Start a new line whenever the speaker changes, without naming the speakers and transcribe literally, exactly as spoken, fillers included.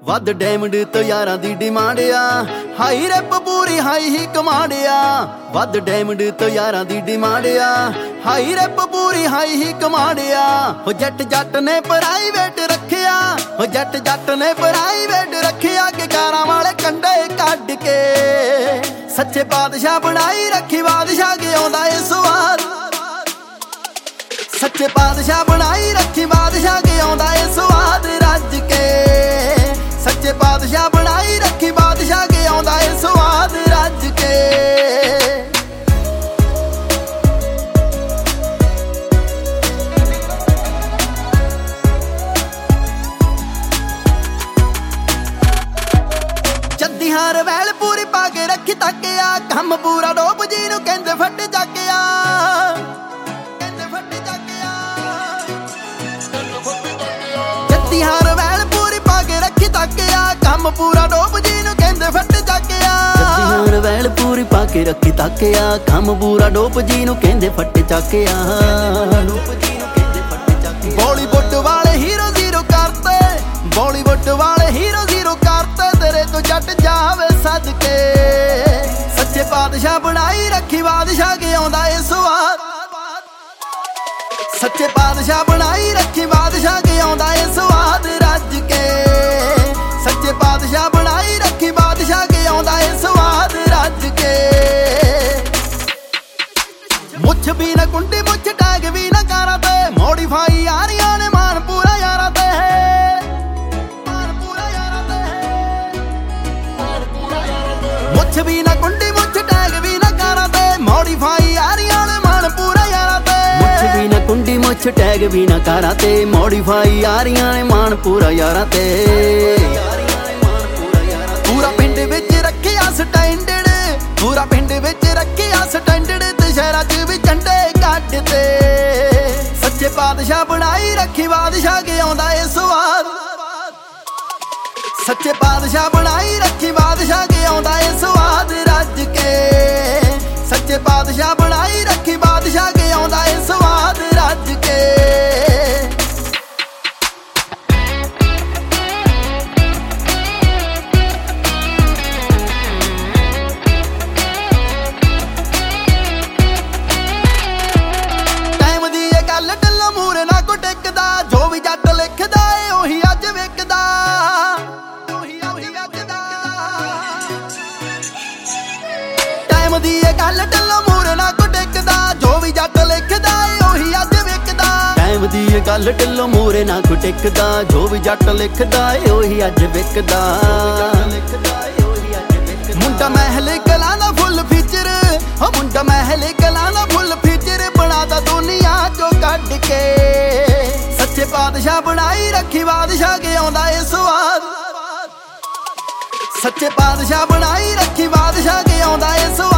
ਵੱਧ ਡਾਇਮੰਡ ਤੋਂ ਯਾਰਾਂ ਦੀ ਡਿਮਾਂਡ ਆ, ਹਾਈ ਰੈਪ ਪੂਰੀ ਹਾਈ ਹੀ ਕਮਾਂਡ ਆ। ਵੱਧ ਡਾਇਮੰਡ ਤੋਂ ਯਾਰਾਂ ਦੀ ਡਿਮਾਂਡ ਆ, ਹਾਈ ਰੈਪ ਪੂਰੀ ਹਾਈ ਹੀ ਕਮਾਂਡ ਆ। ਹੋ ਜੱਟ ਜੱਟ ਨੇ ਪ੍ਰਾਈਵੇਟ ਰੱਖਿਆ, ਹੋ ਜੱਟ ਜੱਟ ਨੇ ਪ੍ਰਾਈਵੇਟ ਰੱਖਿਆ ਕਿ ਕਾਰਾਂ ਵਾਲੇ ਕੰਡੇ ਕੱਢ ਕੇ। ਸੱਚੇ ਬਾਦਸ਼ਾਹ ਬਣਾਈ ਰੱਖੀ ਬਾਦਸ਼ਾਹ ਕੇ ਆਉਂਦਾ ਏ ਸਵਾਦ। ਸੱਚੇ ਬਾਦਸ਼ਾਹ ਬਣਾਈ ਰੱਖੀ ਬਾਦਸ਼ਾਹ ਕੇ ਆਉਂਦਾ ਏ ਸਵਾਦ ਰੱਜ ਕੇ। ਸੱਚੇ ਬਾਦਸ਼ਾਹ ਬਣਾਈ ਰੱਖੀ ਬਾਦਸ਼ਾਹ ਕੇ ਆਉਂਦਾ ਏ ਸਵਾਦ ਰੱਜ ਕੇ। ਜੱਦੀ ਹਾਰ ਵੈਲ ਪੂਰੀ ਪਾ ਕੇ ਰੱਖੀ ਤੱਕਿਆ, ਕੰਮ ਪੂਰਾ ਡੋਬ ਜੀ ਨੂੰ ਕਹਿੰਦੇ ਫੱਟ ਚੱਕਿਆ। ਜੱਦੀ ਹਾਰ ਵੈਲ ਪੂਰੀ ਪਾ ਕੇ ਰੱਖੀ ਤੱਕਿਆ, ਕੰਮ ਪੂਰਾ ਡੋਬ ਜੀ ਨੂੰ ਕਹਿੰਦੇ ਫੱਟ ਚੱਕਿਆ। ਜੱਦੀ ਹਾਰ ਵੈਲ ਪੂਰੀ ਪਾ ਕੇ ਰੱਖੀ ਤੱਕਿਆ, ਕੰਮ ਪੂਰਾ ਡੋਬ ਜੀ ਨੂੰ ਕਹਿੰਦੇ ਫੱਟ ਚੱਕਿਆ। ਬਾਲੀਵੁੱਡ ਵਾਲੇ ਹੀਰੋ ਜ਼ੀਰੋ ਕਰਤੇ, ਬਾਲੀਵੁੱਡ ਵਾਲੇ ਹੀਰੋ ਜ਼ੀਰੋ ਕਰਤੇ, ਤੇਰੇ ਤੋਂ ਜੱਟ ਜਾਵੇ ਸਦਕੇ। ਸੱਚੇ ਬਾਦਸ਼ਾਹ ਬਣਾਈ ਰੱਖੀ ਬਾਦਸ਼ਾਹ ਕੇ ਆਉਂਦਾ ਏ ਸਵਾਦ। ਸੱਚੇ ਬਾਦਸ਼ਾਹ ਬਣਾਈ ਰੱਖੀ ਬਾਦਸ਼ਾਹ ਕੇ ਆਉਂਦਾ ਏ ਸਵਾਦ ਰੱਜ ਕੇ। ਸੱਚੇ ਬਾਦਸ਼ਾਹ ਬਣਾਈ ਰੱਖੀ ਬਾਦਸ਼ਾਹ ਕੇ ਆਉਂਦਾ ਏ ਸਵਾਦ ਰੱਜ ਕੇ। ਮੁੱਛ ਵੀ ਨਾ ਕੁੰਡੀ ਮੁੱਛ ਟੈਗ ਵੀ ਨਾ ਕਾਰਾਂ ਤੇ, ਮੋਡੀਫਾਈ ਯਾਰੀਆਂ ਨੇ ਮਾਨ ਪੂਰਾ ਯਾਰਾਂ ਤੇ। ਮਾਨ ਪੂਰਾ ਯਾਰਾਂ ਤੇ, ਮਾਨ ਪੂਰਾ ਯਾਰਾਂ ਤੇ। ਮੁੱਛ ਵੀ ਨਾ ਕੁੰਡੀ ਮੁੱਛ ਟੈਗ ਵੀ ਨਾ ਕਾਰਾਂ ਤੇ, ਮੋਡੀਫਾਈ ਯਾਰੀਆਂ ਨੇ ਮਾਨ ਪੂਰਾ ਯਾਰਾਂ ਤੇ। ਮੁੱਛ ਵੀ ਨਾ ਕੁੰਡੀ ਮੁੱਛ ਟੈਗ ਵੀ ਨਾ ਕਾਰਾਂ ਤੇ, ਮੋਡੀਫਾਈ ਯਾਰੀਆਂ ਨੇ ਮਾਨ ਪੂਰਾ ਯਾਰਾਂ ਤੇ। ਪੂਰਾ ਪਿੰਡ ਵਿੱਚ ਰੱਖਿਆ ਸਟੈਂਡਰਡ, ਪੂਰਾ ਪਿੰਡ ਵਿੱਚ ਰੱਖਿਆ ਸਟੈਂਡਰਡ, ਤੇ ਸ਼ਹਿਰਾਂ 'ਚ ਵੀ ਝੰਡੇ ਕੱਢਦੇ। ਸੱਚੇ ਬਾਦਸ਼ਾਹ ਬਣਾਈ ਰੱਖੀ ਬਾਦਸ਼ਾਹ ਕੇ ਆਉਂਦਾ ਏ ਸਵਾਦ। ਸੱਚੇ ਬਾਦਸ਼ਾਹ ਬਣਾਈ ਰੱਖੀ ਬਾਦਸ਼ਾਹ ਕੇ ਆਉਂਦਾ ਏ ਸਵਾਦ ਰੱਜ ਕੇ। ਸੱਚੇ ਬਾਦਸ਼ਾਹ ਬਣਾਈ ਰੱਖੀ ਬਾਦਸ਼ਾਹ ਕੇ ਆਉਂਦਾ ਏ ਸਵਾਦ ਰੱਜ ਕੇ। ਟਾਈਮ ਦੀ ਇਹ ਗੱਲ ਢਿੱਲੋਂ ਮੂਹਰੇ ਨਾ ਕੋ ਟਿਕਦਾ, ਜੋ ਵੀ ਜੱਟ ਲਿਖਦਾ ਏ ਉਹੀ ਅੱਜ ਵਿਕਦਾ। ਟਾਈਮ ਦੀ ਇਹ ਗੱਲ ਢਿੱਲੋਂ ਮੂਹਰੇ ਨਾ ਕੋ ਟਿਕਦਾ, ਜੋ ਵੀ ਜੱਟ ਲਿਖਦਾ ਏ ਉਹੀ ਅੱਜ ਵਿਕਦਾ। ਟਾਈਮ ਦੀ ਇਹ ਗੱਲ ਢਿੱਲੋਂ ਮੂਹਰੇ ਨਾ ਕੋ ਟਿਕਦਾ, ਜੋ ਵੀ ਜੱਟ ਲਿਖਦਾ ਏ ਉਹੀ ਅੱਜ ਵਿਕਦਾ। ਮੁੰਡਾ ਮਹਿਲ ਕਲਾਂ ਦਾ ਫੁੱਲ ਫੀਚਰ, ਹੋ ਮੁੰਡਾ ਮਹਿਲ ਕਲਾਂ ਦਾ ਫੁੱਲ ਫੀਚਰ, ਬਣਾਦਾ ਦੁਨੀਆ ਚੋਂ ਕੱਢ ਕੇ। ਸੱਚੇ ਬਾਦਸ਼ਾਹ ਬਣਾਈ ਰੱਖੀ ਬਾਦਸ਼ਾਹ ਕੇ ਆਉਂਦਾ ਏ ਸਵਾਦ। ਸੱਚੇ ਬਾਦਸ਼ਾਹ ਬਣਾਈ ਰੱਖੀ ਬਾਦਸ਼ਾਹ ਕੇ ਆਉਂਦਾ ਏ ਸਵਾਦ।